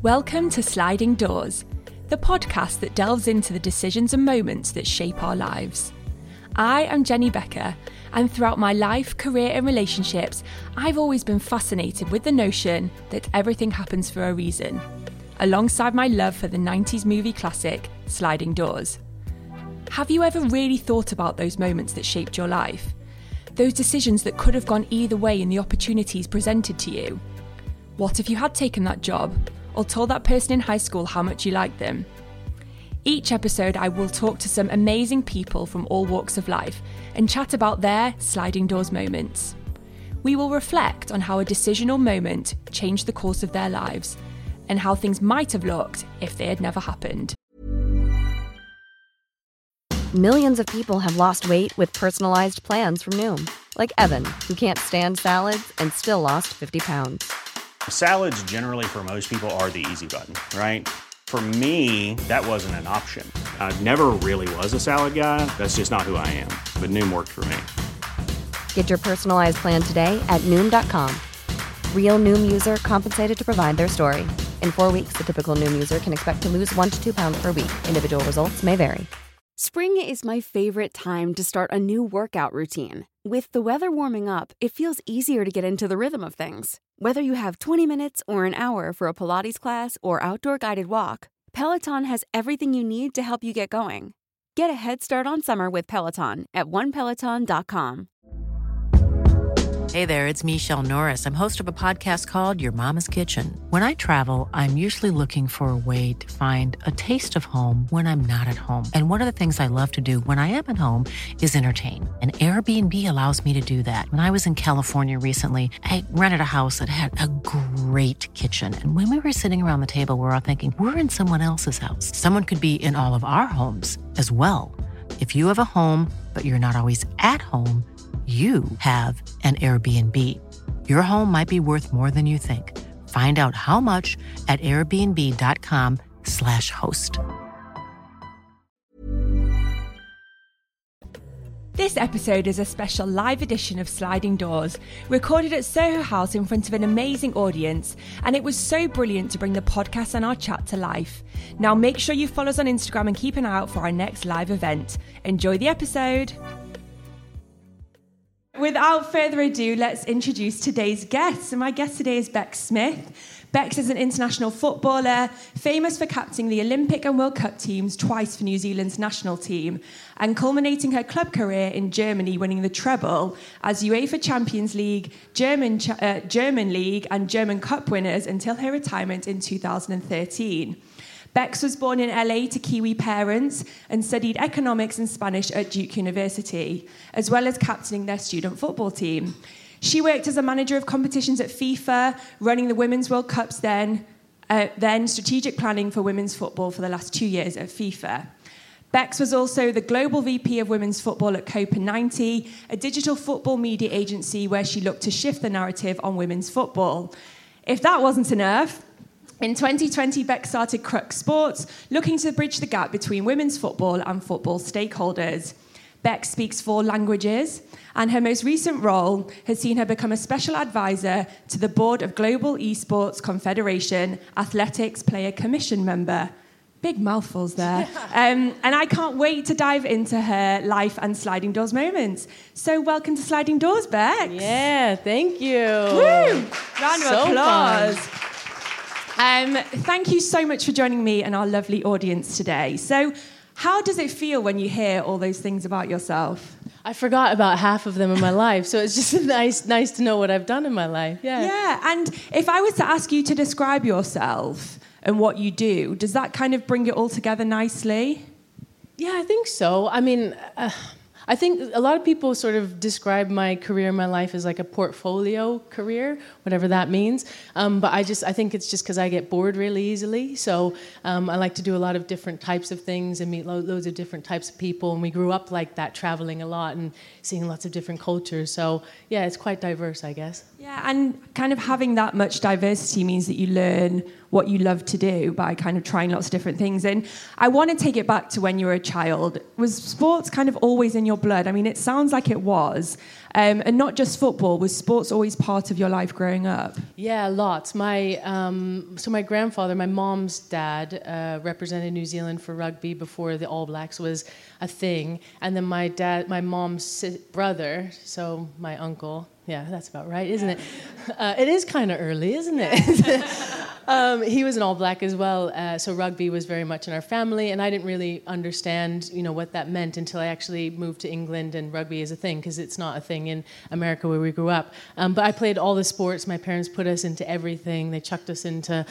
Welcome to Sliding Doors, the podcast that delves into the decisions and moments that shape our lives. I am Jenny Becker, and throughout my life, career and relationships, I've always been fascinated with the notion that everything happens for a reason, alongside my love for the 90s movie classic, Sliding Doors. Have you ever really thought about those moments that shaped your life? Those decisions that could have gone either way in the opportunities presented to you? What if you had taken that job, or told that person in high school how much you liked them? Each episode I will talk to some amazing people from all walks of life and chat about their sliding doors moments. We will reflect on how a decision or moment changed the course of their lives and how things might have looked if they had never happened. Millions of people have lost weight with personalized plans from Noom, like Evan, who can't stand salads and still lost 50 pounds. Salads generally for most people are the easy button, right? For me, that wasn't an option. I never really was a salad guy. That's just not who I am. But Noom worked for me. Get your personalized plan today at Noom.com. Real Noom user compensated to provide their story. In 4 weeks, the typical Noom user can expect to lose 1 to 2 pounds per week. Individual results may vary. Spring is my favorite time to start a new workout routine. With the weather warming up, it feels easier to get into the rhythm of things. Whether you have 20 minutes or an hour for a Pilates class or outdoor guided walk, Peloton has everything you need to help you get going. Get a head start on summer with Peloton at onepeloton.com. Hey there, it's Michelle Norris. I'm host of a podcast called Your Mama's Kitchen. When I travel, I'm usually looking for a way to find a taste of home when I'm not at home. And one of the things I love to do when I am at home is entertain. And Airbnb allows me to do that. When I was in California recently, I rented a house that had a great kitchen. And when we were sitting around the table, we're all thinking, we're in someone else's house. Someone could be in all of our homes as well. If you have a home, but you're not always at home, you have an Airbnb. Your home might be worth more than you think. Find out how much at airbnb.com/host. This episode is a special live edition of Sliding Doors, recorded at Soho House in front of an amazing audience, and it was so brilliant to bring the podcast and our chat to life. Now make sure you follow us on Instagram and keep an eye out for our next live event. Enjoy the episode. Without further ado, let's introduce today's guest. So my guest today is Bex Smith. Bex is an international footballer, famous for captaining the Olympic and World Cup teams twice for New Zealand's national team, and culminating her club career in Germany, winning the treble as UEFA Champions League, German League and German Cup winners until her retirement in 2013. Bex was born in LA to Kiwi parents and studied economics and Spanish at Duke University, as well as captaining their student football team. She worked as a manager of competitions at FIFA, running the Women's World Cups then strategic planning for women's football for the last 2 years at FIFA. Bex was also the Global VP of Women's Football at Copa90, a digital football media agency where she looked to shift the narrative on women's football. If that wasn't enough, in 2020, Bex started Crux Sports, looking to bridge the gap between women's football and football stakeholders. Bex speaks 4 languages, and her most recent role has seen her become a special advisor to the board of Global Esports Confederation Athletics Player Commission member. Big mouthfuls there. And I can't wait to dive into her life and Sliding Doors moments. So welcome to Sliding Doors, Bex. Yeah, thank you. Woo! Round of applause. Fun. Thank you so much for joining me and our lovely audience today. So, how does it feel when you hear all those things about yourself? I forgot about half of them in my life, so it's just nice to know what I've done in my life. Yeah, and if I was to ask you to describe yourself and what you do, does that kind of bring it all together nicely? Yeah, I think so. I mean, I think a lot of people sort of describe my career in my life as like a portfolio career, whatever that means. But I think it's just because I get bored really easily. So I like to do a lot of different types of things and meet loads of different types of people. And we grew up like that, traveling a lot and seeing lots of different cultures. So yeah, it's quite diverse, I guess. Yeah, and kind of having that much diversity means that you learn what you love to do by kind of trying lots of different things. And I want to take it back to when you were a child. Was sports kind of always in your blood? I mean, it sounds like it was. And not just football. Was sports always part of your life growing up? Yeah, lots. My grandfather, my mom's dad, represented New Zealand for rugby before the All Blacks was a thing. And then my mom's brother, so my uncle. Yeah, that's about right, isn't it? It is kind of early, isn't it? He was an All Black as well, so rugby was very much in our family, and I didn't really understand, what that meant until I actually moved to England and rugby is a thing, because it's not a thing in America where we grew up. But I played all the sports. My parents put us into everything. They chucked us into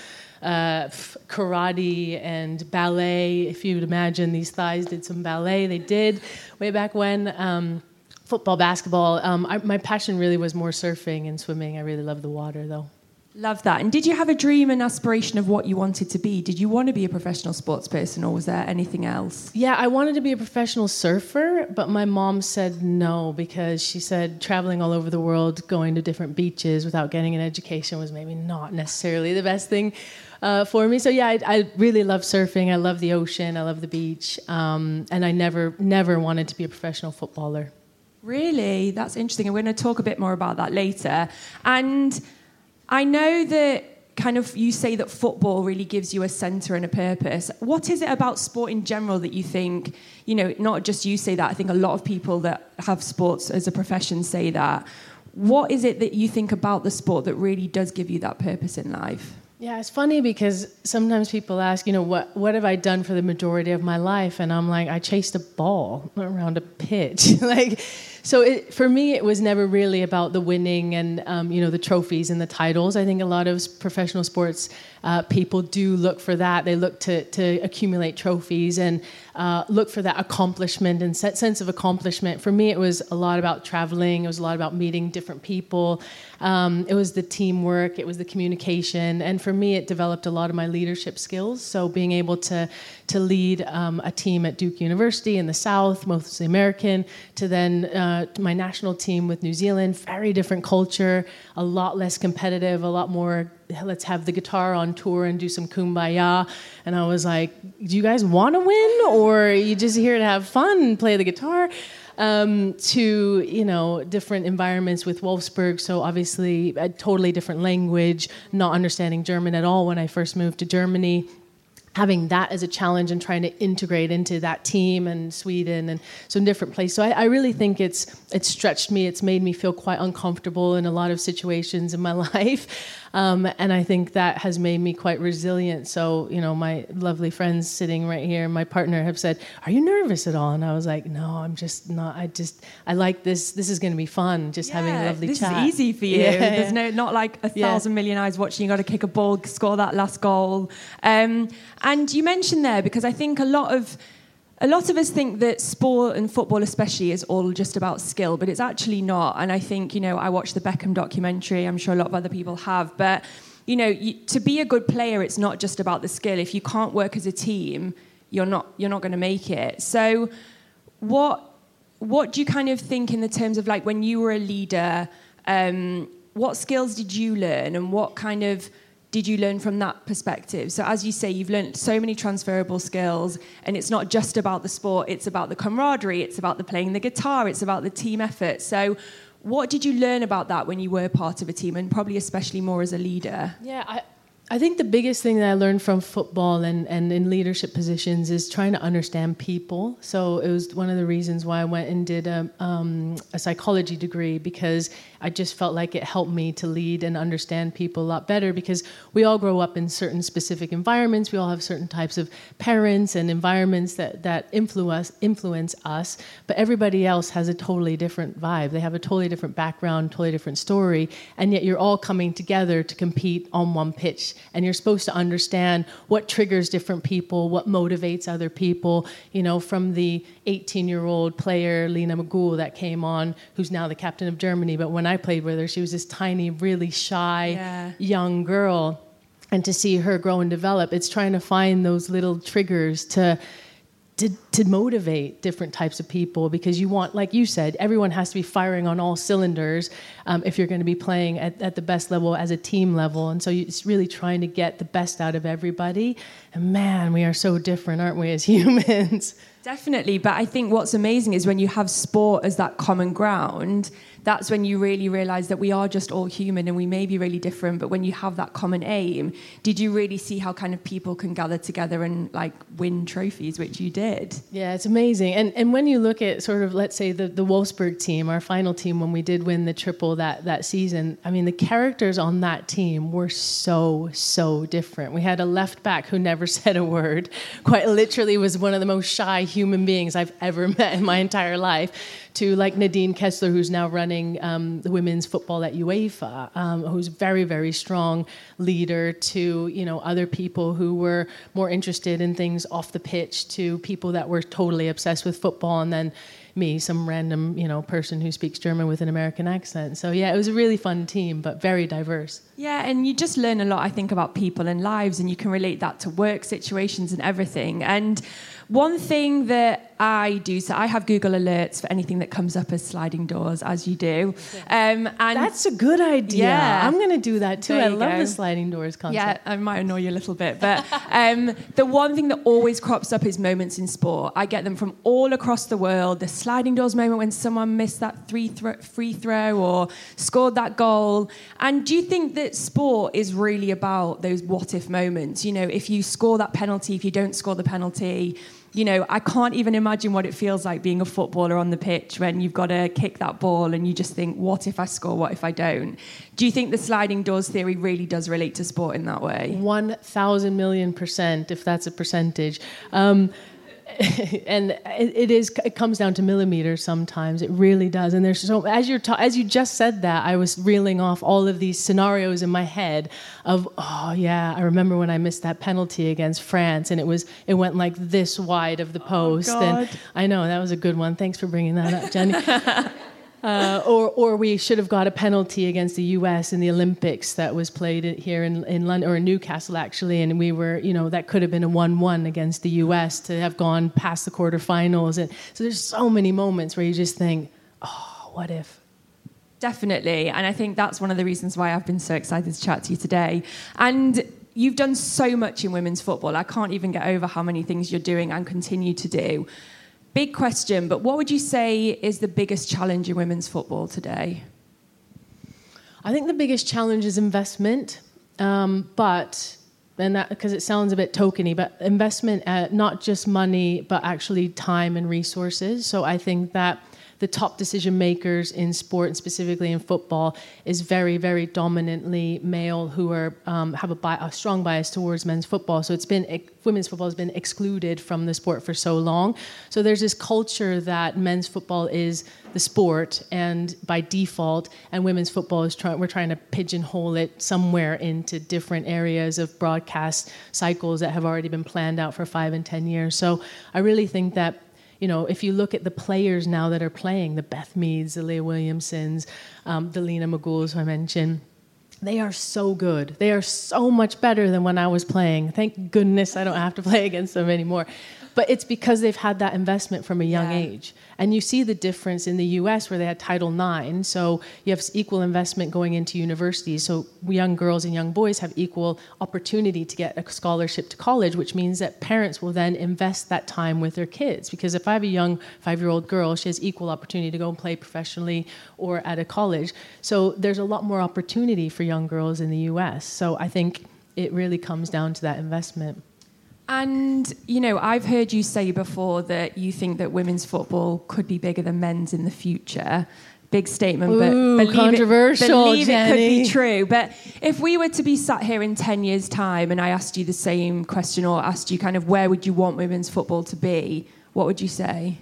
karate and ballet. If you'd imagine, these thighs did some ballet. They did way back when. Football, basketball. My passion really was more surfing and swimming. I really love the water, though. Love that. And did you have a dream and aspiration of what you wanted to be? Did you want to be a professional sports person, or was there anything else? Yeah, I wanted to be a professional surfer, but my mom said no, because she said traveling all over the world, going to different beaches without getting an education was maybe not necessarily the best thing for me. So yeah, I really love surfing. I love the ocean. I love the beach. And I never wanted to be a professional footballer. Really? That's interesting. And we're going to talk a bit more about that later. And I know that kind of you say that football really gives you a centre and a purpose. What is it about sport in general that you think, not just you say that, I think a lot of people that have sports as a profession say that. What is it that you think about the sport that really does give you that purpose in life? Yeah, it's funny because sometimes people ask, what have I done for the majority of my life? And I'm like, I chased a ball around a pitch. For me, it was never really about the winning and, the trophies and the titles. I think a lot of professional sports people do look for that. They look to accumulate trophies and look for that accomplishment and sense of accomplishment. For me, it was a lot about traveling. It was a lot about meeting different people. It was the teamwork. It was the communication. And for me, it developed a lot of my leadership skills. So being able to lead a team at Duke University in the South, mostly American, to then my national team with New Zealand, very different culture, a lot less competitive, a lot more, let's have the guitar on tour and do some kumbaya. And I was like, do you guys want to win, or are you just here to have fun and play the guitar? To different environments with Wolfsburg, so obviously a totally different language, not understanding German at all when I first moved to Germany. Having that as a challenge and trying to integrate into that team and Sweden and some different places. So I really think it's stretched me. It's made me feel quite uncomfortable in a lot of situations in my life. And I think that has made me quite resilient. So, my lovely friends sitting right here, my partner, have said, are you nervous at all? And I was like, no, I'm just not. I like this. This is going to be fun, just having a lovely chat. This is easy for you. Yeah. There's not like 1,000 million eyes watching. You got to kick a ball, score that last goal. And you mentioned there, because I think a lot of us think that sport and football especially is all just about skill, but it's actually not. And I think, I watched the Beckham documentary. I'm sure a lot of other people have. But, to be a good player, it's not just about the skill. If you can't work as a team, you're not going to make it. So what do you kind of think in the terms of like when you were a leader, what skills did you learn, and what kind of did you learn from that perspective? So as you say, you've learned so many transferable skills, and it's not just about the sport, it's about the camaraderie, it's about the playing the guitar, it's about the team effort. So what did you learn about that when you were part of a team, and probably especially more as a leader? Yeah, I think the biggest thing that I learned from football and in leadership positions is trying to understand people. So it was one of the reasons why I went and did a psychology degree, because I just felt like it helped me to lead and understand people a lot better, because we all grow up in certain specific environments. We all have certain types of parents and environments that influence us, but everybody else has a totally different vibe. They have a totally different background, totally different story, and yet you're all coming together to compete on one pitch. And you're supposed to understand what triggers different people, what motivates other people, from the 18-year-old player, Lena Magul, that came on, who's now the captain of Germany. But when I played with her, she was this tiny, really shy, young girl. And to see her grow and develop, it's trying to find those little triggers to to motivate different types of people, because you want, like you said, everyone has to be firing on all cylinders if you're going to be playing at the best level as a team level. And so it's really trying to get the best out of everybody. And man, we are so different, aren't we, as humans? Definitely, but I think what's amazing is when you have sport as that common ground, that's when you really realise that we are just all human and we may be really different, but when you have that common aim, did you really see how kind of people can gather together and like win trophies, which you did? Yeah, it's amazing. And when you look at sort of, let's say, the Wolfsburg team, our final team, when we did win the triple that season, I mean, the characters on that team were so different. We had a left back who never said a word, quite literally was one of the most shy human beings I've ever met in my entire life, to like Nadine Kessler, who's now running the women's football at UEFA, who's very, very strong leader, to, you know, other people who were more interested in things off the pitch, to people that were totally obsessed with football, and then me, some random, you know, person who speaks German with an American accent. So yeah, it was a really fun team, but very diverse. Yeah, and you just learn a lot, I think, about people and lives, and you can relate that to work situations and everything. And one thing that I do, so I have Google Alerts for anything that comes up as sliding doors, as you do. And that's a good idea. Yeah. I'm going to do that too. I love the sliding doors concept. Yeah, I might annoy you a little bit, but the one thing that always crops up is moments in sport. I get them from all across the world. The sliding doors moment when someone missed that free throw or scored that goal. And do you think that sport is really about those what-if moments? You know, if you score that penalty, if you don't score the penalty, you know, I can't even imagine what it feels like being a footballer on the pitch when you've got to kick that ball and you just think, what if I score, what if I don't? Do you think the sliding doors theory really does relate to sport in that way? 1,000 million %, if that's a percentage. And it comes down to millimeters sometimes. It really does. And there's so, as you just said that, I was reeling off all of these scenarios in my head of, oh yeah, I remember when I missed that penalty against France, and it went like this wide of the post. Oh, God. And I know that was a good one. Thanks for bringing that up, Jenny. Or we should have got a penalty against the US in the Olympics that was played here in London, or in Newcastle actually, and we were, you know, that could have been a 1-1 against the US to have gone past the quarterfinals. And so there's so many moments where you just think, oh, what if? Definitely, and I think that's one of the reasons why I've been so excited to chat to you today. And you've done so much in women's football. I can't even get over how many things you're doing and continue to do. Big question, but what would you say is the biggest challenge in women's football today? I think the biggest challenge is investment, because it sounds a bit tokeny, but investment, not just money, but actually time and resources. So I think that the top decision makers in sport, and specifically in football, is very, very dominantly male, who are have a strong bias towards men's football. So women's football has been excluded from the sport for so long. So there's this culture that men's football is the sport, and by default, and women's football is we're trying to pigeonhole it somewhere into different areas of broadcast cycles that have already been planned out for 5 and 10 years. So I really think that, you know, if you look at the players now that are playing, the Beth Meads, the Leah Williamsons, the Lena Maguls, who I mentioned, they are so good. They are so much better than when I was playing. Thank goodness I don't have to play against them anymore. But it's because they've had that investment from a young age. And you see the difference in the US, where they had Title IX. So you have equal investment going into universities. So young girls and young boys have equal opportunity to get a scholarship to college, which means that parents will then invest that time with their kids. Because if I have a young 5-year-old girl, she has equal opportunity to go and play professionally or at a college. So there's a lot more opportunity for young girls in the US. So I think it really comes down to that investment. And, you know, I've heard you say before that you think that women's football could be bigger than men's in the future. Big statement, but believe it could be true. But if we were to be sat here in 10 years' time and I asked you the same question, or asked you kind of where would you want women's football to be, what would you say?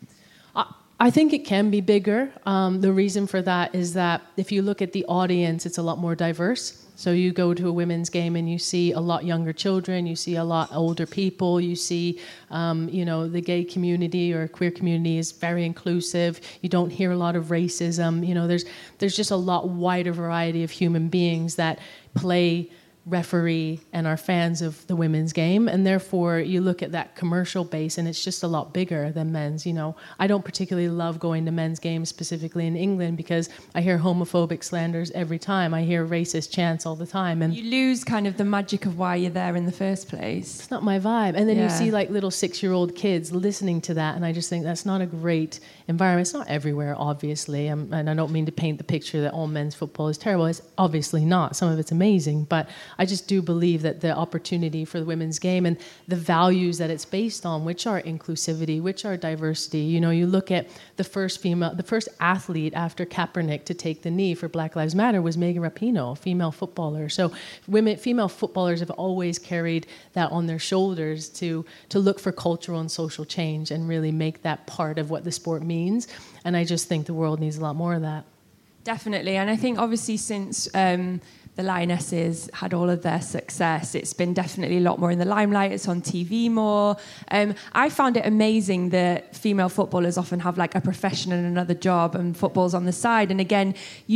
I think it can be bigger. The reason for that is that if you look at the audience, it's a lot more diverse. So you go to a women's game and you see a lot younger children, you see a lot older people, you see, the gay community or queer community is very inclusive. You don't hear a lot of racism. You know, there's just a lot wider variety of human beings that play referee and are fans of the women's game, and therefore you look at that commercial base and it's just a lot bigger than men's. You know, I don't particularly love going to men's games, specifically in England, because I hear homophobic slanders every time. I hear racist chants all the time, and you lose kind of the magic of why you're there in the first place. It's not my vibe. And then you see like little 6-year-old kids listening to that, and I just think that's not a great environment. It's not everywhere, obviously, and I don't mean to paint the picture that all men's football is terrible. It's obviously not. Some of it's amazing, but I just do believe that the opportunity for the women's game and the values that it's based on, which are inclusivity, which are diversity. You know, you look at the first athlete after Kaepernick to take the knee for Black Lives Matter was Megan Rapinoe, a female footballer. So female footballers have always carried that on their shoulders to look for cultural and social change and really make that part of what the sport means. And I just think the world needs a lot more of that. Definitely. And I think obviously since the Lionesses had all of their success, it's been definitely a lot more in the limelight. It's on TV more. I found it amazing that female footballers often have like a profession and another job, and football's on the side. And again,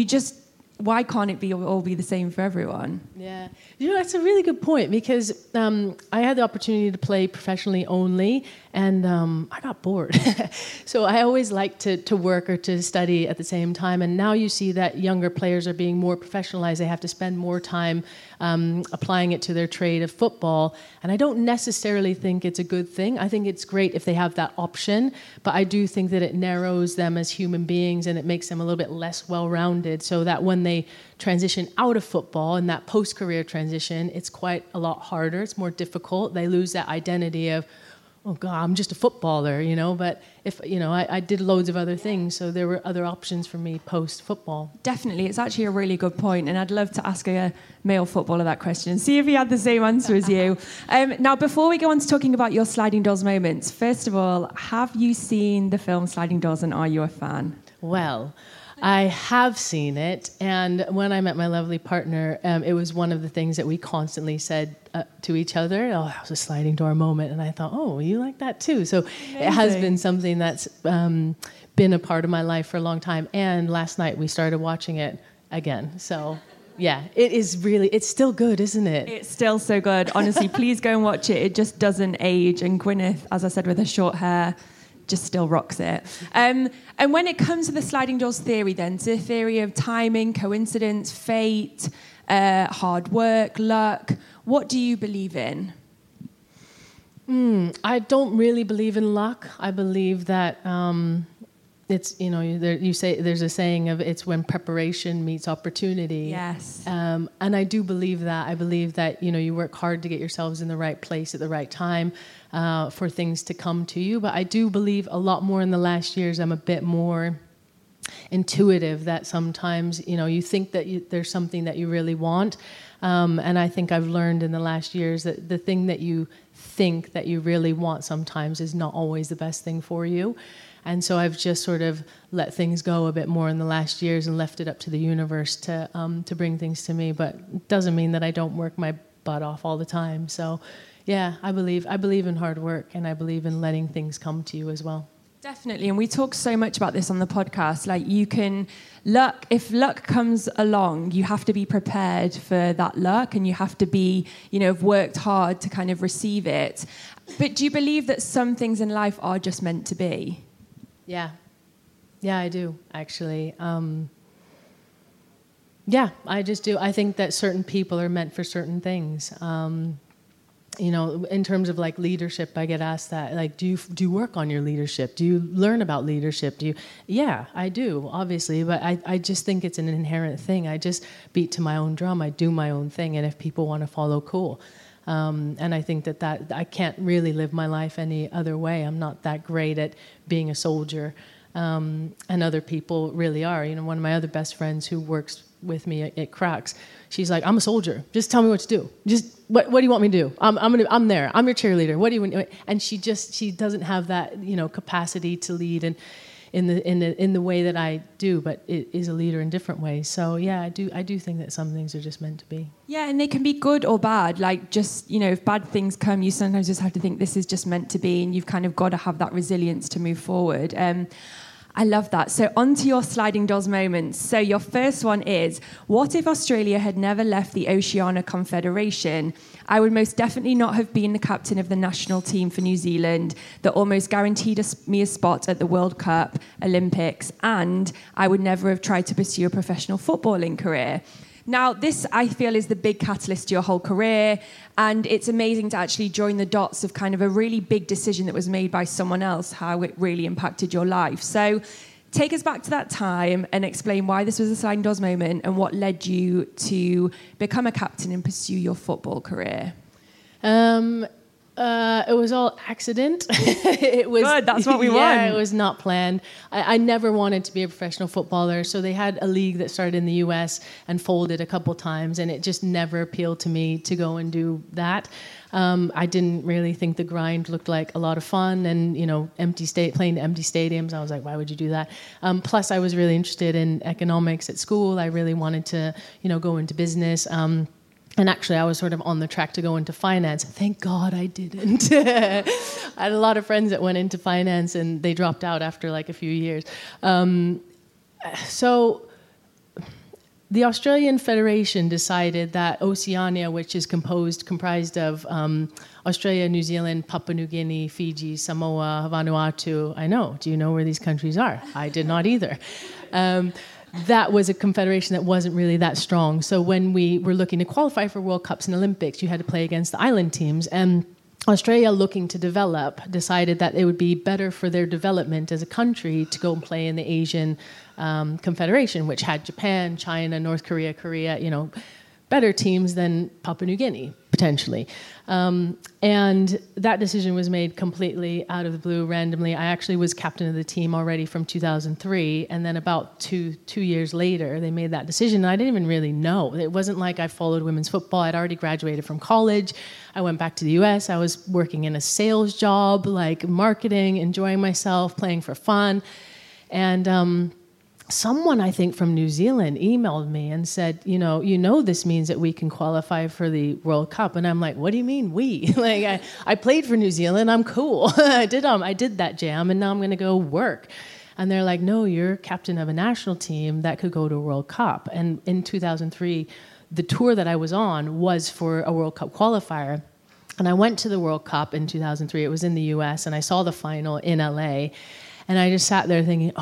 why can't it all be the same for everyone? Yeah. You know, that's a really good point, because I had the opportunity to play professionally only, and I got bored. So I always liked to work or to study at the same time, and now you see that younger players are being more professionalized. They have to spend more time applying it to their trade of football, and I don't necessarily think it's a good thing. I think it's great if they have that option, but I do think that it narrows them as human beings, and it makes them a little bit less well-rounded, so that when they transition out of football and that post-career transition, it's quite a lot harder. It's more difficult. They lose that identity of, oh God, I'm just a footballer, you know. But if I did loads of other things, so there were other options for me post-football. Definitely, it's actually a really good point, and I'd love to ask a male footballer that question and see if he had the same answer as you. Now, before we go on to talking about your sliding doors moments, first of all, have you seen the film Sliding Doors, and are you a fan? Well, I have seen it, and when I met my lovely partner, it was one of the things that we constantly said to each other. Oh, that was a sliding door moment, and I thought, oh, you like that too? So amazing. It has been something that's been a part of my life for a long time, and last night we started watching it again. So yeah, it's still good, isn't it? It's still so good. Honestly, please go and watch it. It just doesn't age, and Gwyneth, as I said, with her short hair, just still rocks it. And when it comes to the sliding doors theory then, to the theory of timing, coincidence, fate, hard work, luck, what do you believe in? I don't really believe in luck. I believe that it's, you say there's a saying of it's when preparation meets opportunity. Yes. And I do believe that. I believe that, you work hard to get yourselves in the right place at the right time for things to come to you. But I do believe a lot more in the last years. I'm a bit more intuitive, that sometimes, you think that there's something that you really want. And I think I've learned in the last years that the thing that you think that you really want sometimes is not always the best thing for you. And so I've just sort of let things go a bit more in the last years and left it up to the universe to bring things to me. But it doesn't mean that I don't work my butt off all the time. So yeah, I believe in hard work, and I believe in letting things come to you as well. Definitely, and we talk so much about this on the podcast. Like, if luck comes along, you have to be prepared for that luck, and you have to be, have worked hard to kind of receive it. But do you believe that some things in life are just meant to be? Yeah, I do, actually. Yeah, I just do. I think that certain people are meant for certain things. In terms of like leadership, I get asked that, like, do you work on your leadership? Do you learn about leadership? Yeah, I do, obviously, but I just think it's an inherent thing. I just beat to my own drum. I do my own thing, and if people want to follow, cool. And I think that I can't really live my life any other way. I'm not that great at being a soldier, and other people really are. One of my other best friends who works with me at Cracks, she's like, I'm a soldier. Just tell me what to do. Just what do you want me to do? I'm there. I'm your cheerleader. What do you want? And she doesn't have that capacity to lead and in the way that I do, but it is a leader in different ways. So yeah, I do think that some things are just meant to be. Yeah, and they can be good or bad. Like, just if bad things come, you sometimes just have to think this is just meant to be, and you've kind of got to have that resilience to move forward. I love that. So on to your sliding doors moments. So your first one is, what if Australia had never left the Oceania Confederation? I would most definitely not have been the captain of the national team for New Zealand that almost guaranteed me a spot at the World Cup, Olympics, and I would never have tried to pursue a professional footballing career. Now, this, I feel, is the big catalyst to your whole career, and it's amazing to actually join the dots of kind of a really big decision that was made by someone else, how it really impacted your life. So take us back to that time and explain why this was a sliding doors moment and what led you to become a captain and pursue your football career. It was all accident. It was good. That's what we want. Yeah, it was not planned. I never wanted to be a professional footballer. So they had a league that started in the U.S. and folded a couple times, and it just never appealed to me to go and do that. I didn't really think the grind looked like a lot of fun, and playing empty stadiums. I was like, why would you do that? Plus, I was really interested in economics at school. I really wanted to, go into business. And actually, I was sort of on the track to go into finance. Thank God I didn't. I had a lot of friends that went into finance, and they dropped out after like a few years. So the Australian Federation decided that Oceania, which is comprised of Australia, New Zealand, Papua New Guinea, Fiji, Samoa, Vanuatu. I know. Do you know where these countries are? I did not either. That was a confederation that wasn't really that strong. So when we were looking to qualify for World Cups and Olympics, you had to play against the island teams. And Australia, looking to develop, decided that it would be better for their development as a country to go and play in the Asian Confederation, which had Japan, China, North Korea, better teams than Papua New Guinea, potentially. And that decision was made completely out of the blue, randomly. I actually was captain of the team already from 2003, and then about two years later, they made that decision, and I didn't even really know. It wasn't like I followed women's football. I'd already graduated from college. I went back to the US. I was working in a sales job, like marketing, enjoying myself, playing for fun. And someone, I think, from New Zealand emailed me and said, this means that we can qualify for the World Cup. And I'm like, what do you mean we? Like, I played for New Zealand. I'm cool. I did that jam, and now I'm going to go work. And they're like, no, you're captain of a national team that could go to a World Cup. And in 2003, the tour that I was on was for a World Cup qualifier. And I went to the World Cup in 2003. It was in the US, and I saw the final in LA. And I just sat there thinking,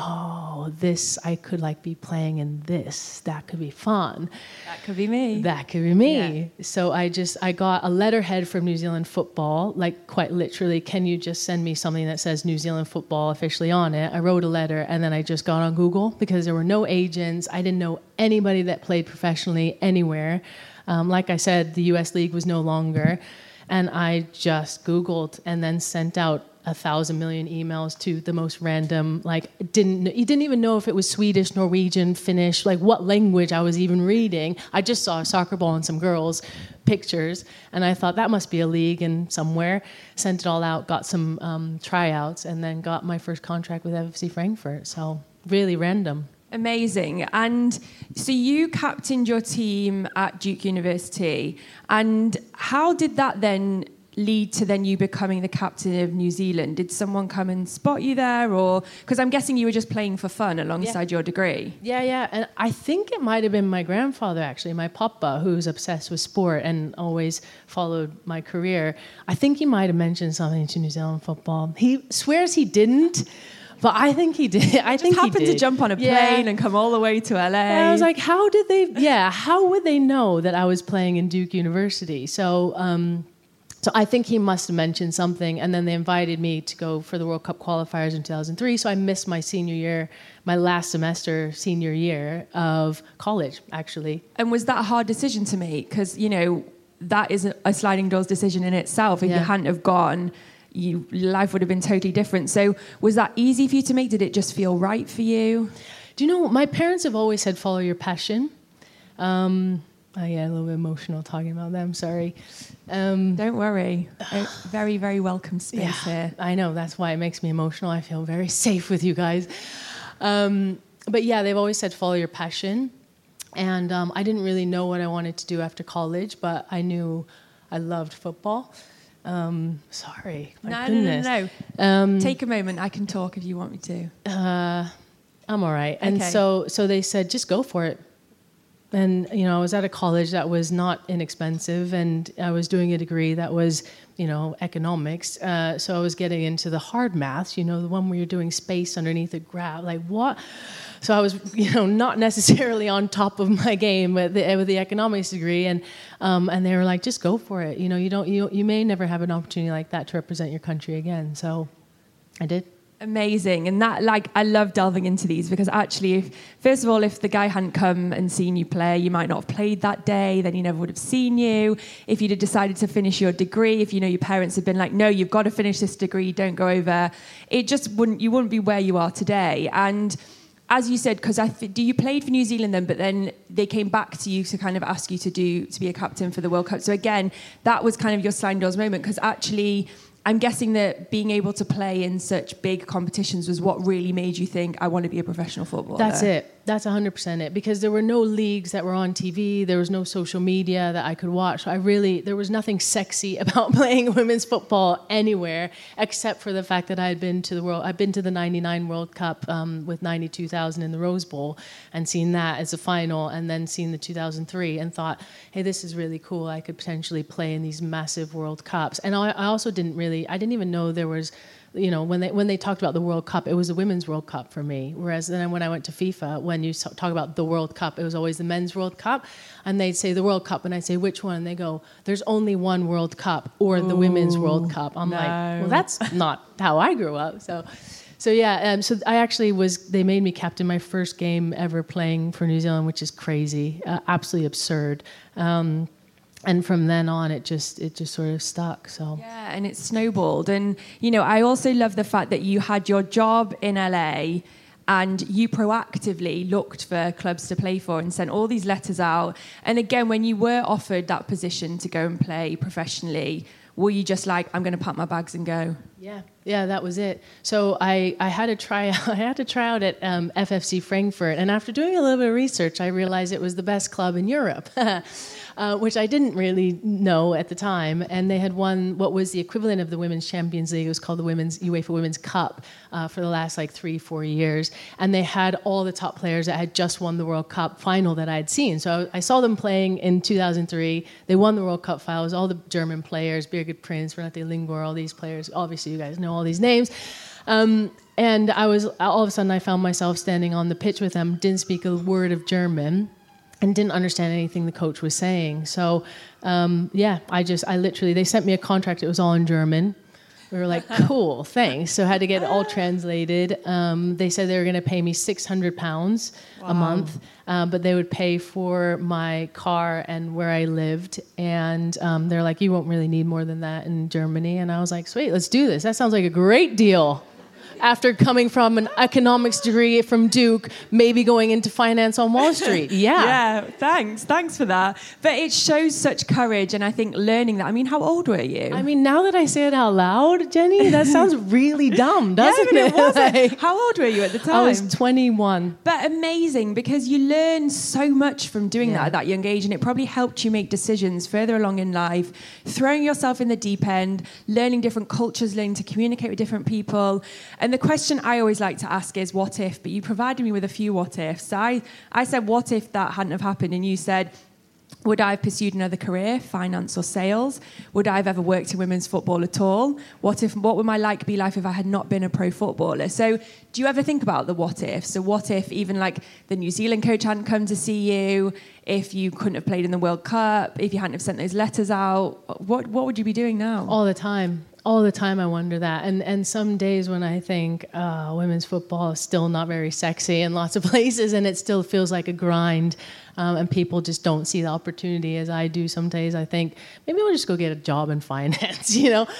I could be playing in this. That could be fun. That could be me. That could be me. Yeah. So I got a letterhead from New Zealand Football, like quite literally, can you just send me something that says New Zealand Football officially on it? I wrote a letter, and then I just got on Google because there were no agents. I didn't know anybody that played professionally anywhere. Like I said, the US League was no longer. And I just Googled and then sent out 1,000 million emails to the most random, you didn't even know if it was Swedish, Norwegian, Finnish, like what language I was even reading. I just saw a soccer ball and some girls' pictures, and I thought that must be a league in somewhere. Sent it all out, got some tryouts, and then got my first contract with FFC Frankfurt. So really random. Amazing. And so you captained your team at Duke University, and how did that then lead to then you becoming the captain of New Zealand? Did someone come and spot you there, or because I'm guessing you were just playing for fun alongside your degree? Yeah, and I think it might have been my grandfather, actually, my papa, who's obsessed with sport and always followed my career. I think he might have mentioned something to New Zealand football. He swears he didn't, but I think he did. I think he happened to jump on a plane and come all the way to LA. And I was like, how would they know that I was playing in Duke University? So I think he must have mentioned something, and then they invited me to go for the World Cup qualifiers in 2003, so I missed my senior year, my last semester, senior year of college, actually. And was that a hard decision to make? Because, that is a sliding doors decision in itself. If you hadn't have gone, life would have been totally different. So was that easy for you to make? Did it just feel right for you? Do you know, my parents have always said, follow your passion. I get a little bit emotional talking about them, sorry. Don't worry. Very, very welcome space here. I know, that's why it makes me emotional. I feel very safe with you guys. But yeah, they've always said follow your passion. And I didn't really know what I wanted to do after college, but I knew I loved football. Sorry. No, My goodness. no. Take a moment. I can talk if you want me to. I'm all right. And Okay. so they said, just go for it. And, you know, I was at a college that was not inexpensive, and I was doing a degree that was, you know, economics. So I was getting into the hard maths, you know, the one where you're doing space underneath a graph. Like, what? So I was, you know, not necessarily on top of my game with the economics degree. And they were like, just go for it. You know, you may never have an opportunity like that to represent your country again. So I did. Amazing. And that, like, I love delving into these because actually, first of all, if the guy hadn't come and seen you play, you might not have played that day, then he never would have seen you. If you'd have decided to finish your degree, if, you know, your parents had been like, no, you've got to finish this degree, don't go over, you wouldn't be where you are today. And as you said, because you played for New Zealand then, but then they came back to you to kind of ask you to be a captain for the World Cup. So again, that was kind of your sliding doors moment, because actually, I'm guessing that being able to play in such big competitions was what really made you think, I want to be a professional footballer. That's it. That's 100% it. Because there were no leagues that were on TV. There was no social media that I could watch. There was nothing sexy about playing women's football anywhere, except for the fact that I'd been to the 99 World Cup with 92,000 in the Rose Bowl, and seen that as a final, and then seen the 2003 and thought, hey, this is really cool. I could potentially play in these massive World Cups. And I also didn't even know there was, you know, when they talked about the World Cup, it was the Women's World Cup for me. Whereas then when I went to FIFA, when you talk about the World Cup, it was always the Men's World Cup. And they'd say the World Cup, and I'd say, which one? And they go, there's only one World Cup, or the Women's World Cup. I'm like, well, that's not how I grew up. So yeah, so I actually they made me captain my first game ever playing for New Zealand, which is crazy, absolutely absurd. And from then on, it just sort of stuck. So yeah, and it snowballed. And you know, I also love the fact that you had your job in LA, and you proactively looked for clubs to play for and sent all these letters out. And again, when you were offered that position to go and play professionally, were you just like, I'm going to pack my bags and go? Yeah, that was it. So I had to try out at FFC Frankfurt, and after doing a little bit of research, I realized it was the best club in Europe, which I didn't really know at the time. And they had won what was the equivalent of the Women's Champions League. It was called the UEFA Women's Cup for the last 3-4 years, and they had all the top players that had just won the World Cup final that I'd seen. So I saw them playing in 2003. They won the World Cup finals. All the German players, Birgit Prinz, Renate Lingor, all these players. Obviously, you guys know all these names. And I was, all of a sudden I found myself standing on the pitch with them, didn't speak a word of German, and didn't understand anything the coach was saying. So, I literally, they sent me a contract, it was all in German. We were like, cool, thanks. So I had to get it all translated. They said they were going to pay me £600 a month, but they would pay for my car and where I lived. And they're like, you won't really need more than that in Germany. And I was like, sweet, let's do this. That sounds like a great deal. After coming from an economics degree from Duke, maybe going into finance on Wall Street. Yeah, thanks for that. But it shows such courage, and I think learning that. I mean, how old were you? I mean, now that I say it out loud, Jenny, that sounds really dumb, doesn't it? It wasn't. How old were you at the time? I was 21. But amazing, because you learn so much from doing that at that young age, and it probably helped you make decisions further along in life, throwing yourself in the deep end, learning different cultures, learning to communicate with different people. And the question I always like to ask is, what if? But you provided me with a few what ifs. I said, what if that hadn't have happened? And you said, would I have pursued another career, finance or sales? Would I have ever worked in women's football at all? What would my life be if I had not been a pro footballer? So do you ever think about the what if? So what if even like the New Zealand coach hadn't come to see you, if you couldn't have played in the World Cup, if you hadn't have sent those letters out, what would you be doing now? All the time. All the time I wonder that. And some days when I think women's football is still not very sexy in lots of places, and it still feels like a grind, and people just don't see the opportunity as I do some days, I think, maybe I'll just go get a job in finance, you know?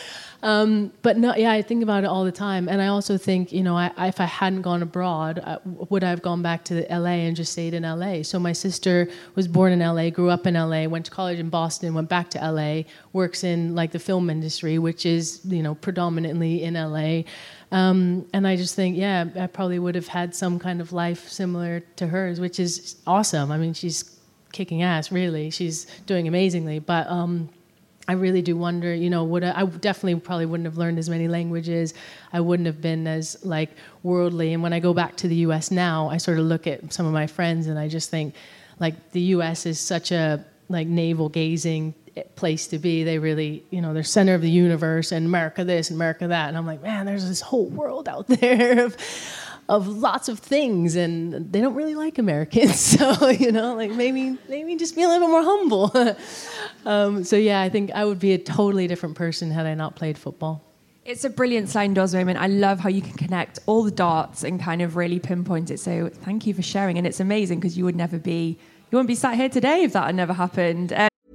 But no, yeah, I think about it all the time. And I also think, you know, if I hadn't gone abroad, would I have gone back to LA and just stayed in LA? So my sister was born in LA, grew up in LA, went to college in Boston, went back to LA, works in like the film industry, which is, you know, predominantly in LA. And I just think, yeah, I probably would have had some kind of life similar to hers, which is awesome. I mean, she's kicking ass, really. She's doing amazingly. But I really do wonder, I definitely probably wouldn't have learned as many languages. I wouldn't have been as worldly. And when I go back to the US now, I sort of look at some of my friends and I just think the US is such a navel gazing place to be. They really, they're center of the universe and America this and America that. And I'm like, man, there's this whole world out there of lots of things, and they don't really like Americans. So, maybe just be a little bit more humble. So yeah, I think I would be a totally different person had I not played football. It's a brilliant sliding doors moment. I love how you can connect all the dots and kind of really pinpoint it. So thank you for sharing. And it's amazing because you wouldn't be sat here today if that had never happened.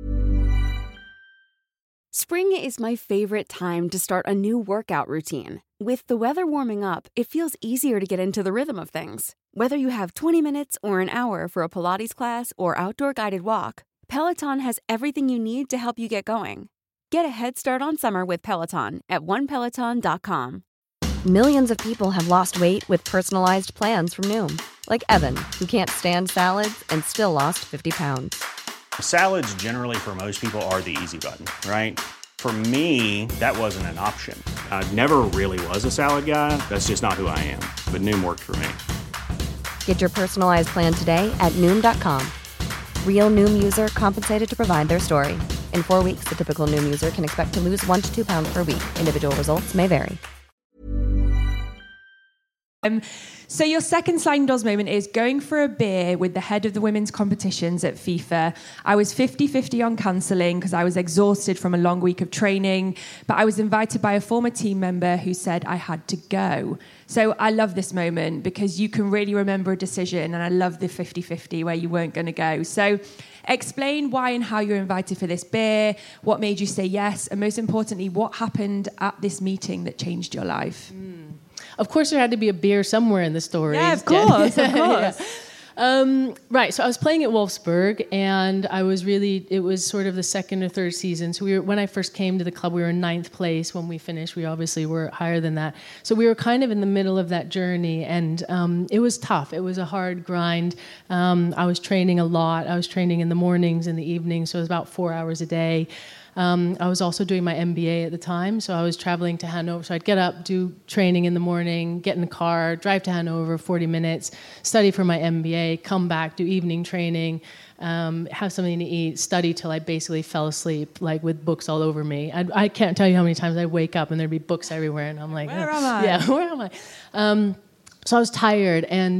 Spring is my favorite time to start a new workout routine. With the weather warming up, it feels easier to get into the rhythm of things. Whether you have 20 minutes or an hour for a Pilates class or outdoor guided walk, Peloton has everything you need to help you get going. Get a head start on summer with Peloton at onepeloton.com. Millions of people have lost weight with personalized plans from Noom. Like Evan, who can't stand salads and still lost 50 pounds. Salads generally for most people are the easy button, right? For me, that wasn't an option. I never really was a salad guy. That's just not who I am. But Noom worked for me. Get your personalized plan today at Noom.com. Real Noom user compensated to provide their story. In 4 weeks, the typical Noom user can expect to lose 1 to 2 pounds per week. Individual results may vary. So your second sliding doors moment is going for a beer with the head of the women's competitions at FIFA. I was 50-50 on cancelling because I was exhausted from a long week of training, but I was invited by a former team member who said I had to go. So I love this moment because you can really remember a decision, and I love the 50-50 where you weren't going to go. So explain why and how you were invited for this beer, what made you say yes, and most importantly, what happened at this meeting that changed your life? Of course, there had to be a beer somewhere in the story. Yeah, of course, of course. Right, so I was playing at Wolfsburg, and it was sort of the second or third season. So when I first came to the club, we were in 9th place. When we finished, we obviously were higher than that. So we were kind of in the middle of that journey, and it was tough. It was a hard grind. I was training a lot. I was training in the mornings and the evenings, so it was about 4 hours a day. I was also doing my MBA at the time, so I was traveling to Hanover. So I'd get up, do training in the morning, get in the car, drive to Hanover, 40 minutes, study for my MBA, come back, do evening training, have something to eat, study till I basically fell asleep, with books all over me. I can't tell you how many times I'd wake up and there'd be books everywhere, and I'm like, where am I? Yeah, where am I? So I was tired, and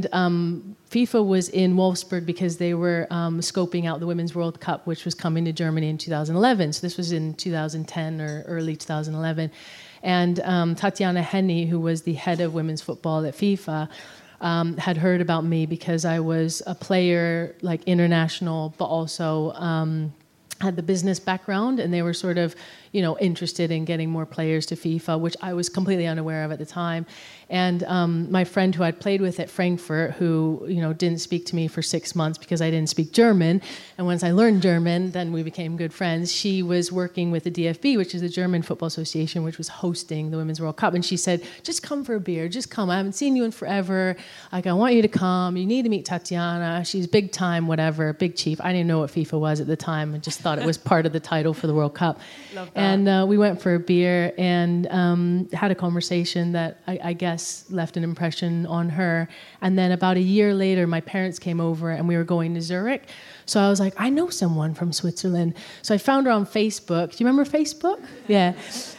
FIFA was in Wolfsburg because they were scoping out the Women's World Cup, which was coming to Germany in 2011. So this was in 2010 or early 2011. And Tatjana Henny, who was the head of women's football at FIFA, had heard about me because I was a player, international, but also had the business background, and they were sort of, interested in getting more players to FIFA, which I was completely unaware of at the time. And my friend who I'd played with at Frankfurt, who didn't speak to me for 6 months because I didn't speak German, and once I learned German, then we became good friends. She was working with the DFB, which is the German Football Association, which was hosting the Women's World Cup, and she said, "Just come for a beer. Just come. I haven't seen you in forever. I want you to come. You need to meet Tatjana. She's big time, whatever, big chief." I didn't know what FIFA was at the time. I just thought it was part of the title for the World Cup. Love that. And we went for a beer and had a conversation that I guess left an impression on her. And then about a year later, my parents came over and we were going to Zurich. So I was like, I know someone from Switzerland. So I found her on Facebook. Do you remember Facebook? Yeah.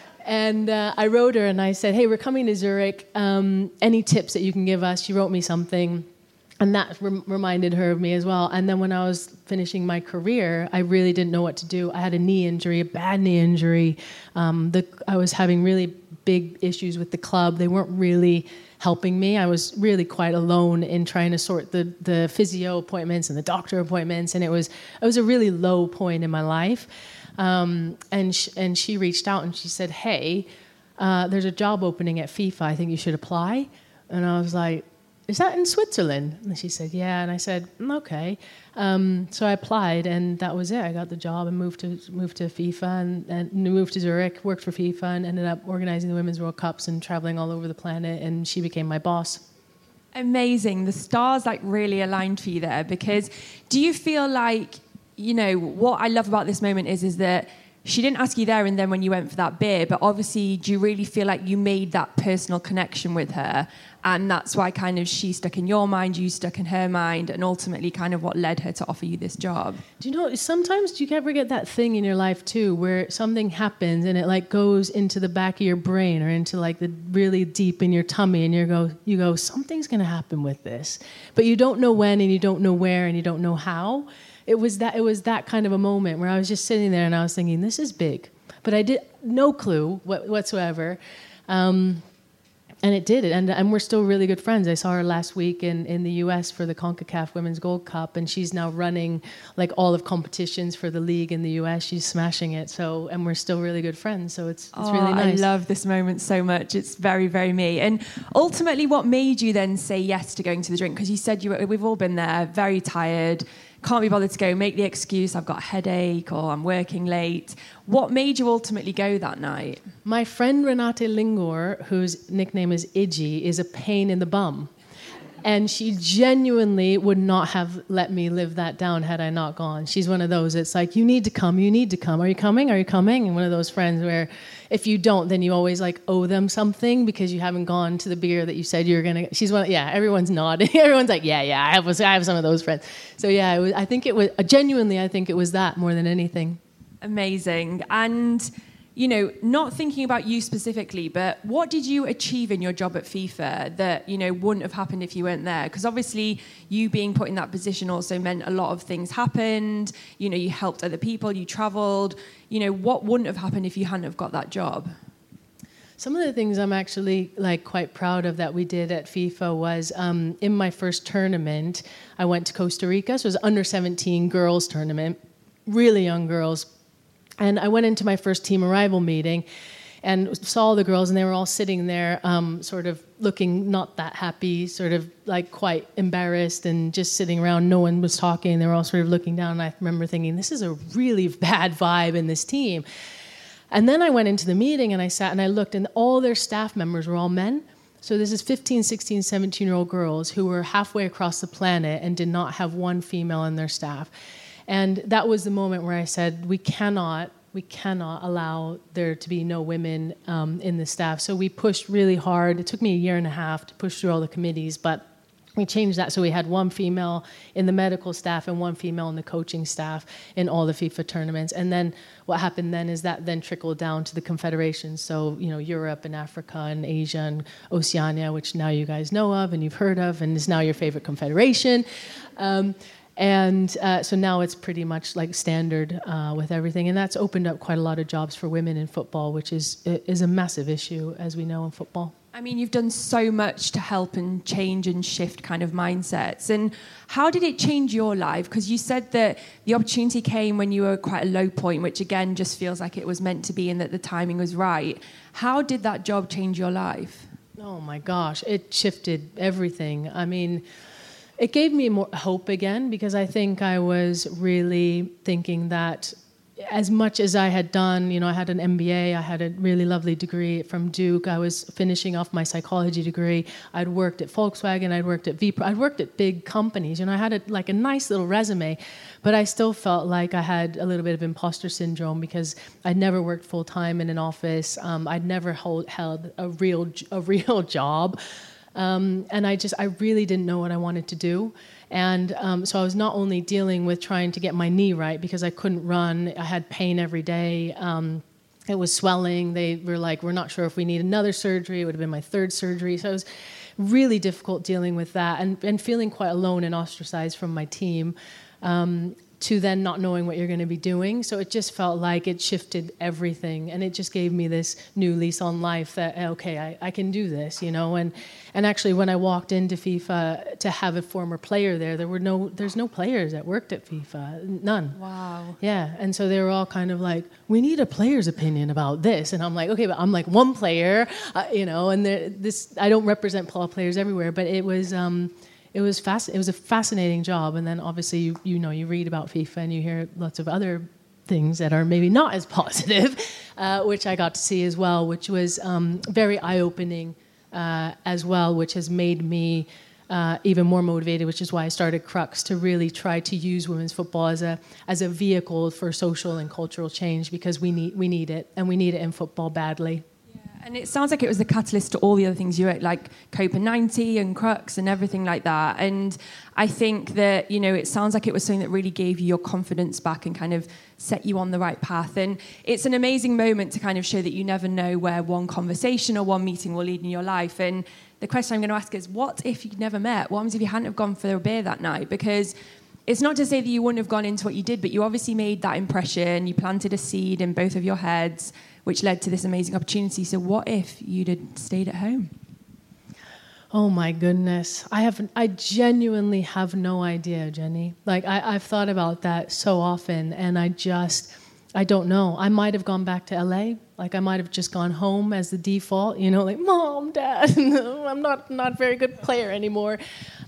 And I wrote her and I said, hey, we're coming to Zurich. Any tips that you can give us? She wrote me something. And that reminded her of me as well. And then when I was finishing my career, I really didn't know what to do. I had a knee injury, a bad knee injury. I was having really big issues with the club. They weren't really helping me. I was really quite alone in trying to sort the physio appointments and the doctor appointments. And it was a really low point in my life. And she reached out and she said, hey, there's a job opening at FIFA. I think you should apply. And I was like, is that in Switzerland? And she said, yeah. And I said, okay. So I applied, and that was it. I got the job and moved to FIFA and moved to Zurich, worked for FIFA, and ended up organizing the Women's World Cups and traveling all over the planet, and she became my boss. Amazing. The stars really aligned for you there, because do you feel like, what I love about this moment is that she didn't ask you there and then when you went for that beer, but obviously, do you really feel like you made that personal connection with her? And that's why kind of she stuck in your mind, you stuck in her mind, and ultimately kind of what led her to offer you this job. Do you know, sometimes do you ever get that thing in your life too, where something happens and it like goes into the back of your brain or into like the really deep in your tummy, and you go, something's going to happen with this, but you don't know when, and you don't know where, and you don't know how. It was that kind of a moment where I was just sitting there and I was thinking, this is big, but I did no clue whatsoever. And it did it, and we're still really good friends. I saw her last week in the U.S. for the CONCACAF Women's Gold Cup, and she's now running like all of competitions for the league in the U.S. She's smashing it. So, and we're still really good friends. So it's really nice. I love this moment so much. It's very, very me. And ultimately, what made you then say yes to going to the drink? Because you said we've all been there, very tired. Can't be bothered to go, make the excuse, I've got a headache or I'm working late. What made you ultimately go that night? My friend Renate Lingor, whose nickname is Iggy, is a pain in the bum. And she genuinely would not have let me live that down had I not gone. She's one of those, it's like, you need to come. Are you coming? And one of those friends where if you don't, then you always like owe them something because you haven't gone to the beer that you said you were going to. She's one, yeah, everyone's nodding. Everyone's like, yeah, I have some of those friends. So yeah, I think it was that more than anything. Amazing. And not thinking about you specifically, but what did you achieve in your job at FIFA that, wouldn't have happened if you weren't there? Because obviously you being put in that position also meant a lot of things happened. You helped other people, you traveled. What wouldn't have happened if you hadn't have got that job? Some of the things I'm actually quite proud of that we did at FIFA was in my first tournament, I went to Costa Rica. So it was under 17 girls tournament, really young girls. And I went into my first team arrival meeting and saw the girls, and they were all sitting there sort of looking not that happy, sort of like quite embarrassed and just sitting around. No one was talking. They were all sort of looking down. And I remember thinking, this is a really bad vibe in this team. And then I went into the meeting and I sat and I looked, and all their staff members were all men. So this is 15, 16, 17-year-old girls who were halfway across the planet and did not have one female in their staff. And that was the moment where I said, we cannot allow there to be no women in the staff. So we pushed really hard. It took me 1.5 years to push through all the committees, but we changed that. So we had one female in the medical staff and one female in the coaching staff in all the FIFA tournaments. And then what happened then is that then trickled down to the confederations. So, Europe and Africa and Asia and Oceania, which now you guys know of and you've heard of and is now your favorite confederation. So now it's pretty much like standard with everything. And that's opened up quite a lot of jobs for women in football, which is a massive issue, as we know, in football. I mean, you've done so much to help and change and shift kind of mindsets. And how did it change your life? Because you said that the opportunity came when you were at quite a low point, which again just feels like it was meant to be and that the timing was right. How did that job change your life? Oh my gosh, it shifted everything. I mean, it gave me more hope again, because I think I was really thinking that as much as I had done, I had an MBA, I had a really lovely degree from Duke, I was finishing off my psychology degree, I'd worked at Volkswagen, I'd worked at Vipro, I'd worked at big companies, I had a nice little resume, but I still felt like I had a little bit of imposter syndrome because I'd never worked full-time in an office, I'd never held a real job. And I really didn't know what I wanted to do. And so I was not only dealing with trying to get my knee right because I couldn't run, I had pain every day. It was swelling. They were like, we're not sure if we need another surgery. It would have been my third surgery. So it was really difficult dealing with that and feeling quite alone and ostracized from my team. To then not knowing what you're going to be doing. So it just felt like it shifted everything. And it just gave me this new lease on life that, okay, I can do this, And actually when I walked into FIFA to have a former player there, there's no players that worked at FIFA. None. Wow. Yeah. And so they were all kind of like, we need a player's opinion about this. And I'm like, okay, but I'm like one player, and I don't represent players everywhere, but it was... It was a fascinating job, and then obviously you read about FIFA and you hear lots of other things that are maybe not as positive, which I got to see as well, which was very eye-opening as well, which has made me even more motivated, which is why I started Crux, to really try to use women's football as a vehicle for social and cultural change, because we need it, and we need it in football badly. And it sounds like it was the catalyst to all the other things you wrote, like Copa 90 and Crux and everything like that. And I think that, it sounds like it was something that really gave you your confidence back and kind of set you on the right path. And it's an amazing moment to kind of show that you never know where one conversation or one meeting will lead in your life. And the question I'm going to ask is, what if you'd never met? What happens if you hadn't have gone for a beer that night? Because it's not to say that you wouldn't have gone into what you did, but you obviously made that impression. You planted a seed in both of your heads, which led to this amazing opportunity. So what if you'd have stayed at home? Oh my goodness. I genuinely have no idea, Jenny. Like I've thought about that so often, and I don't know. I might have gone back to LA. Like I might have just gone home as the default, like, Mom, Dad, I'm not a very good player anymore.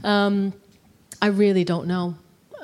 I really don't know.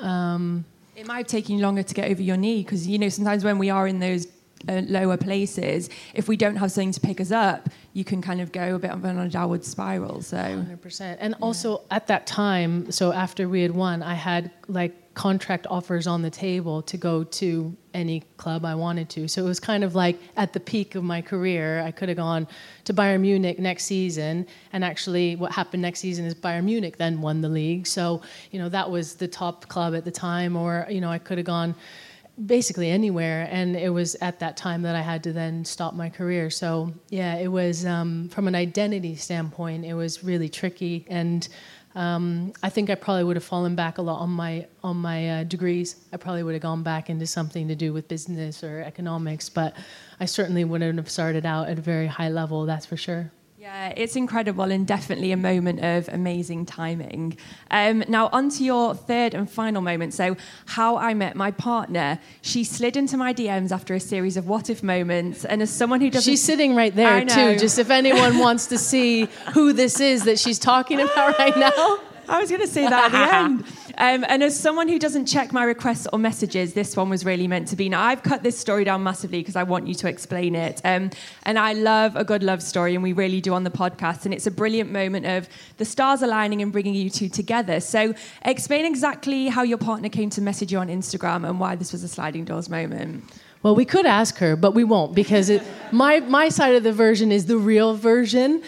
It might have taken you longer to get over your knee, because, sometimes when we are in those lower places, if we don't have something to pick us up, you can kind of go a bit on a downward spiral. So 100%. And also at that time, so after we had won, I had contract offers on the table to go to any club I wanted to. So it was kind of like at the peak of my career. I could have gone to Bayern Munich next season, and actually what happened next season is Bayern Munich then won the league. So, that was the top club at the time, or, I could have gone basically anywhere, and it was at that time that I had to then stop my career. So yeah, it was from an identity standpoint, it was really tricky, and I think I probably would have fallen back a lot on my degrees. I probably would have gone back into something to do with business or economics, but I certainly wouldn't have started out at a very high level, that's for sure. Yeah, it's incredible, and definitely a moment of amazing timing. Now, on to your third and final moment. So, how I met my partner. She slid into my DMs after a series of what if moments, and as someone who doesn't... She's sitting right there, too, just if anyone wants to see who this is that she's talking about right now. I was going to say that at the end. And as someone who doesn't check my requests or messages, this one was really meant to be. Now, I've cut this story down massively because I want you to explain it. And I love a good love story, and we really do on the podcast. And it's a brilliant moment of the stars aligning and bringing you two together. So explain exactly how your partner came to message you on Instagram and why this was a sliding doors moment. Well, we could ask her, but we won't, because my side of the version is the real version.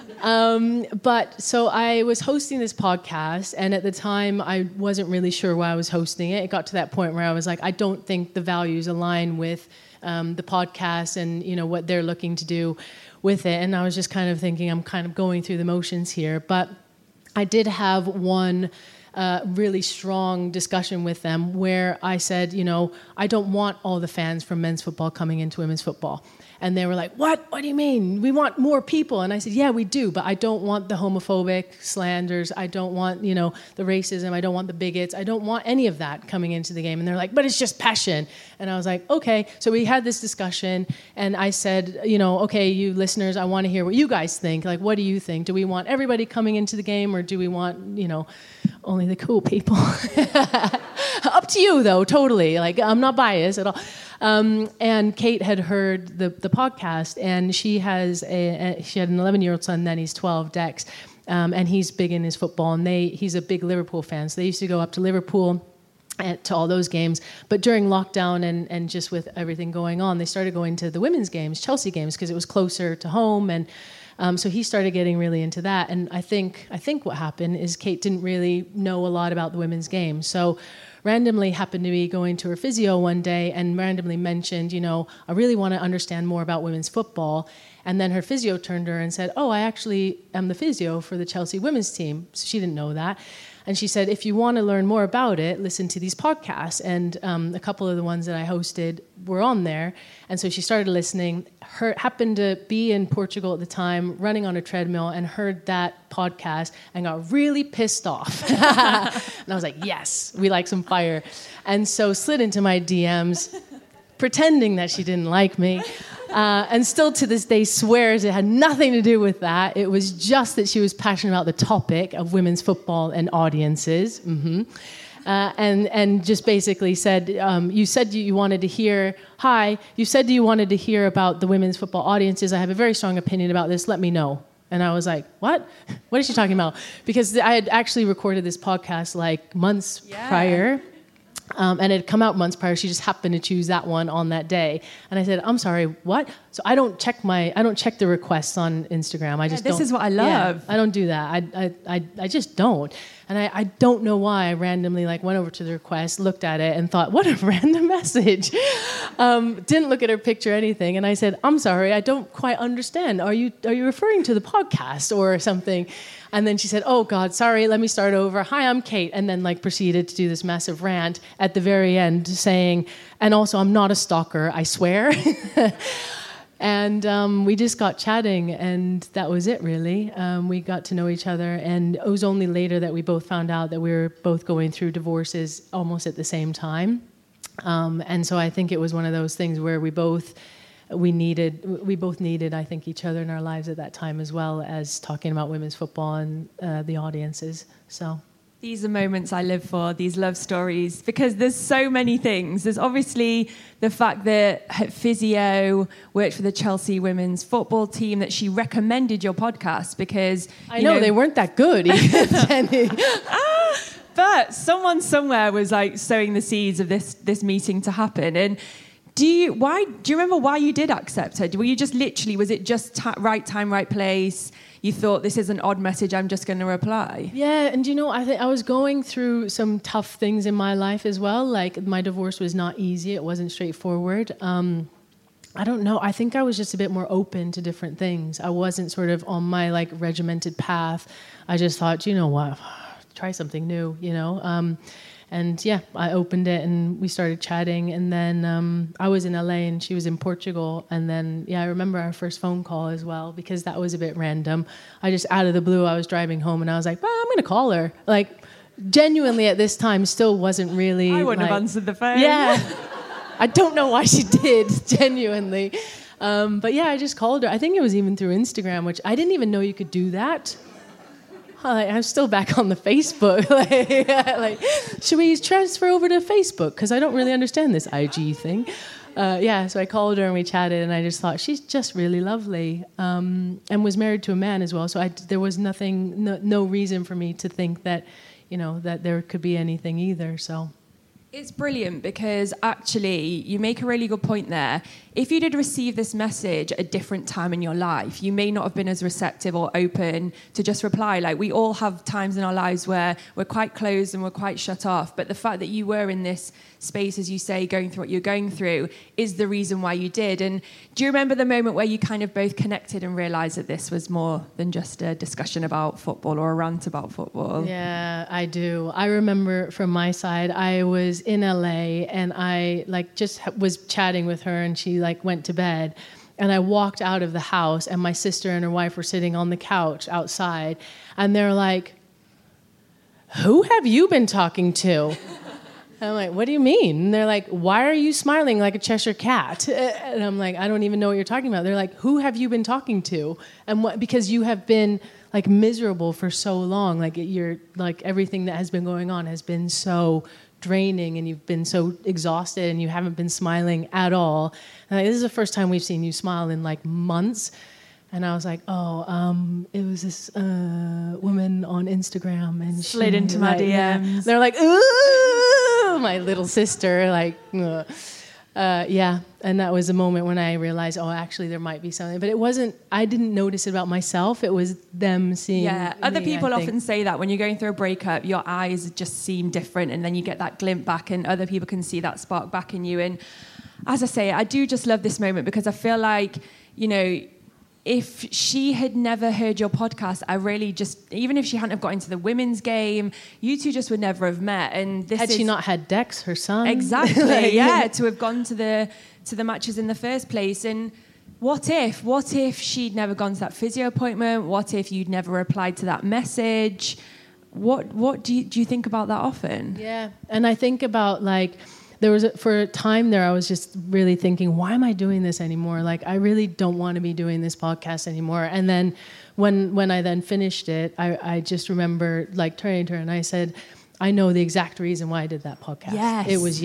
But so I was hosting this podcast, and at the time I wasn't really sure why I was hosting it. It got to that point where I was like, I don't think the values align with the podcast and what they're looking to do with it. And I was just kind of thinking, I'm kind of going through the motions here. But I did have one really strong discussion with them where I said, I don't want all the fans from men's football coming into women's football. And they were like, what? What do you mean? We want more people. And I said, yeah, we do, but I don't want the homophobic slanders. I don't want, the racism. I don't want the bigots. I don't want any of that coming into the game. And they're like, but it's just passion. And I was like, okay. So we had this discussion, and I said, okay, you listeners, I want to hear what you guys think. Like, what do you think? Do we want everybody coming into the game, or do we want, only the cool people? Up to you, though, totally. Like, I'm not biased at all. And Kate had heard the podcast, and she had an 11-year-old son, then he's 12, Dex, and he's big in his football, and he's a big Liverpool fan, so they used to go up to Liverpool to all those games. But during lockdown and just with everything going on, they started going to the women's games, Chelsea games, because it was closer to home, and so he started getting really into that. And I think what happened is Kate didn't really know a lot about the women's game, so randomly happened to be going to her physio one day and randomly mentioned, I really want to understand more about women's football. And then her physio turned to her and said, I actually am the physio for the Chelsea women's team. So she didn't know that. And she said, if you want to learn more about it, listen to these podcasts. And a couple of the ones that I hosted were on there. And so she started listening. Happened to be in Portugal at the time, running on a treadmill, and heard that podcast and got really pissed off. And I was like, yes, we like some fire. And so slid into my DMs, pretending that she didn't like me. And still to this day swears it had nothing to do with that. It was just that she was passionate about the topic of women's football and audiences. Mm-hmm. And just basically said, you said you wanted to hear, you said you wanted to hear about the women's football audiences. I have a very strong opinion about this. Let me know. And I was like, what? What is she talking about? Because I had actually recorded this podcast like months prior. And it had come out months prior. She just happened to choose that one on that day. And I said, I'm sorry, what? So I don't check the requests on Instagram. I just don't. This is what I love. I don't do that. I just don't. And I don't know why I randomly like went over to the request, looked at it, and thought, what a random message. Didn't look at her picture or anything. And I said, I'm sorry, I don't quite understand. Are you referring to the podcast or something? And then she said, oh, God, sorry, let me start over. Hi, I'm Kate. And then like proceeded to do this massive rant at the very end saying, and also I'm not a stalker, I swear. And we just got chatting, and that was it, really. We got to know each other, and it was only later that we both found out that we were both going through divorces almost at the same time. And so I think it was one of those things where we both needed, I think, each other in our lives at that time, as well as talking about women's football and the audiences. So these are moments I live for, these love stories, because there's so many things. There's obviously the fact that her physio worked for the Chelsea women's football team, that she recommended your podcast because... I know they weren't that good. But someone somewhere was like sowing the seeds of this meeting to happen. And do you remember why you did accept her? Were you just literally, was it just right time, right place? You thought, this is an odd message, I'm just going to reply? Yeah, and I was going through some tough things in my life as well. Like, my divorce was not easy. It wasn't straightforward. I don't know. I think I was just a bit more open to different things. I wasn't sort of on my, like, regimented path. I just thought, you know what, try something new, you know? And yeah, I opened it and we started chatting. And then I was in LA and she was in Portugal. And then, I remember our first phone call as well, because that was a bit random. I just, out of the blue, I was driving home and I was like, well, I'm going to call her. Like, genuinely at this time, still wasn't really... I wouldn't have answered the phone. Yeah. I don't know why she did, genuinely. But yeah, I just called her. I think it was even through Instagram, which I didn't even know you could do that. I'm still back on the Facebook. like, should we transfer over to Facebook? Because I don't really understand this IG thing. So I called her and we chatted, and I just thought, she's just really lovely. And was married to a man as well. So there was no reason for me to think that, that there could be anything either. So it's brilliant, because actually you make a really good point there. If you did receive this message at a different time in your life, you may not have been as receptive or open to just reply. Like, we all have times in our lives where we're quite closed and we're quite shut off. But the fact that you were in this space, as you say, going through what you're going through, is the reason why you did. And do you remember the moment where you kind of both connected and realised that this was more than just a discussion about football or a rant about football? Yeah, I do. I remember from my side, I was in LA and I just was chatting with her, and she went to bed, and I walked out of the house, and my sister and her wife were sitting on the couch outside, and they're like, who have you been talking to? And I'm like, what do you mean? And they're like, why are you smiling like a Cheshire cat? And I'm like, I don't even know what you're talking about. They're like, who have you been talking to? And because you have been miserable for so long, you're everything that has been going on has been so draining, and you've been so exhausted, and you haven't been smiling at all. And this is the first time we've seen you smile in months. And I was like, it was this woman on Instagram, and slid into my DMs. Yeah. They're like, ooh, my little sister, and that was the moment when I realized, actually there might be something. But it wasn't, I didn't notice it about myself. It was them seeing other me, people often say that when you're going through a breakup, your eyes just seem different, and then you get that glimpse back, and other people can see that spark back in you. And as I say, I do just love this moment, because I feel like, if she had never heard your podcast, I really just, even if she hadn't have got into the women's game, you two just would never have met. And this had she not had Dex, her son? Exactly, to have gone to the matches in the first place. And what if she'd never gone to that physio appointment? What if you'd never replied to that message? What do you think about that often? Yeah, and I think about there was for a time there, I was just really thinking, why am I doing this anymore? I really don't want to be doing this podcast anymore. And then when I then finished it, I just remember turning to her and I said, I know the exact reason why I did that podcast. Yes. It was you.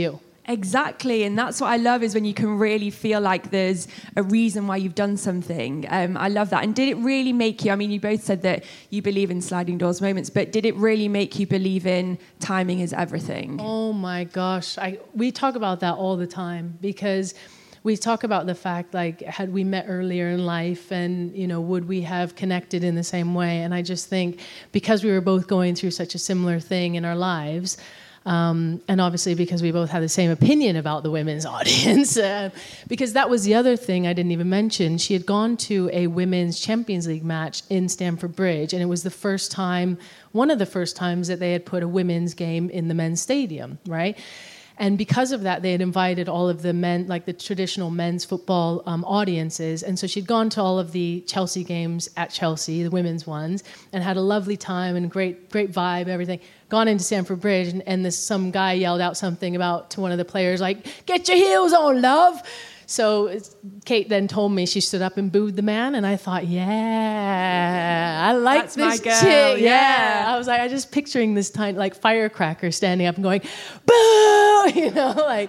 Exactly, and that's what I love is when you can really feel like there's a reason why you've done something. I love that. And did it really make you, I mean, you both said that you believe in sliding doors moments, but did it really make you believe in timing is everything? Oh my gosh, we talk about that all the time, because we talk about the fact, like, had we met earlier in life and, you know, would we have connected in the same way? And I just think because we were both going through such a similar thing in our lives, and obviously because we both had the same opinion about the women's audience, because that was the other thing I didn't even mention. She had gone to a women's Champions League match in Stamford Bridge, and it was the first time, one of the first times that they had put a women's game in the men's stadium, right? And because of that, they had invited all of the men, like the traditional men's football audiences. And so she'd gone to all of the Chelsea games at Chelsea, the women's ones, and had a lovely time and great vibe, everything. Gone into Stamford Bridge, and some guy yelled out something to one of the players, like, "Get your heels on, love." So Kate then told me she stood up and booed the man, and I thought, yeah, I like That's this my girl, chick. yeah. I was like, I just picturing this tiny, like, firecracker standing up and going, boo, you know, like.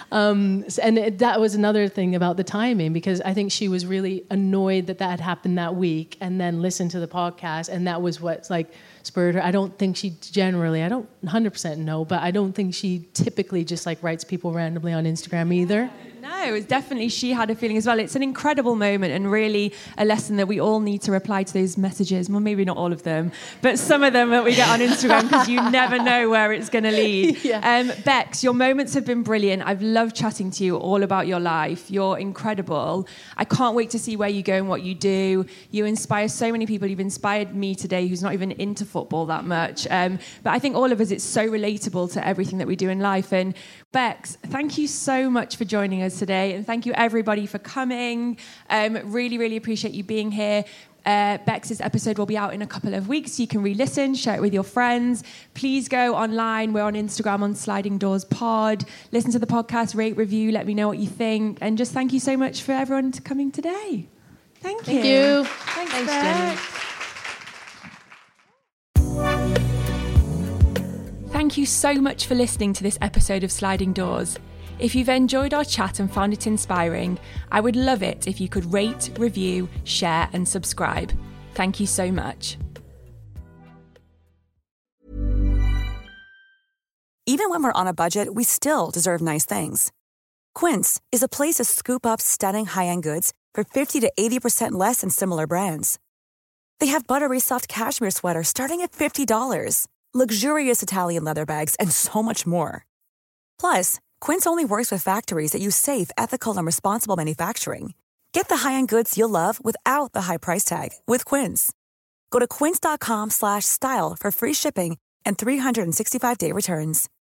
That was another thing about the timing, because I think she was really annoyed that had happened that week, and then listened to the podcast, and that was what spurred her. I don't think she generally, I don't 100% know, but I don't think she typically just writes people randomly on Instagram either. No, it was definitely, she had a feeling as well. It's an incredible moment and really a lesson that we all need to reply to those messages. Well, maybe not all of them, but some of them that we get on Instagram, because you never know where it's going to lead. Yeah. Bex, your moments have been brilliant. I've loved chatting to you all about your life. You're incredible. I can't wait to see where you go and what you do. You inspire so many people. You've inspired me today, who's not even into football that much. But I think all of us, it's so relatable to everything that we do in life. And Bex, thank you so much for joining us today, and thank you everybody for coming. Really, really appreciate you being here. Bex's episode will be out in a couple of weeks. You can re-listen, share it with your friends. Please go online. We're on Instagram on Sliding Doors Pod. Listen to the podcast, rate, review, let me know what you think. And just thank you so much for everyone coming today. Thank you. Thank you. Thanks, Jenny. Bex. Thank you so much for listening to this episode of Sliding Doors. If you've enjoyed our chat and found it inspiring, I would love it if you could rate, review, share, and subscribe. Thank you so much. Even when we're on a budget, we still deserve nice things. Quince is a place to scoop up stunning high-end goods for 50 to 80% less than similar brands. They have buttery soft cashmere sweaters starting at $50, luxurious Italian leather bags, and so much more. Plus, Quince only works with factories that use safe, ethical, and responsible manufacturing. Get the high-end goods you'll love without the high price tag with Quince. Go to quince.com/style for free shipping and 365-day returns.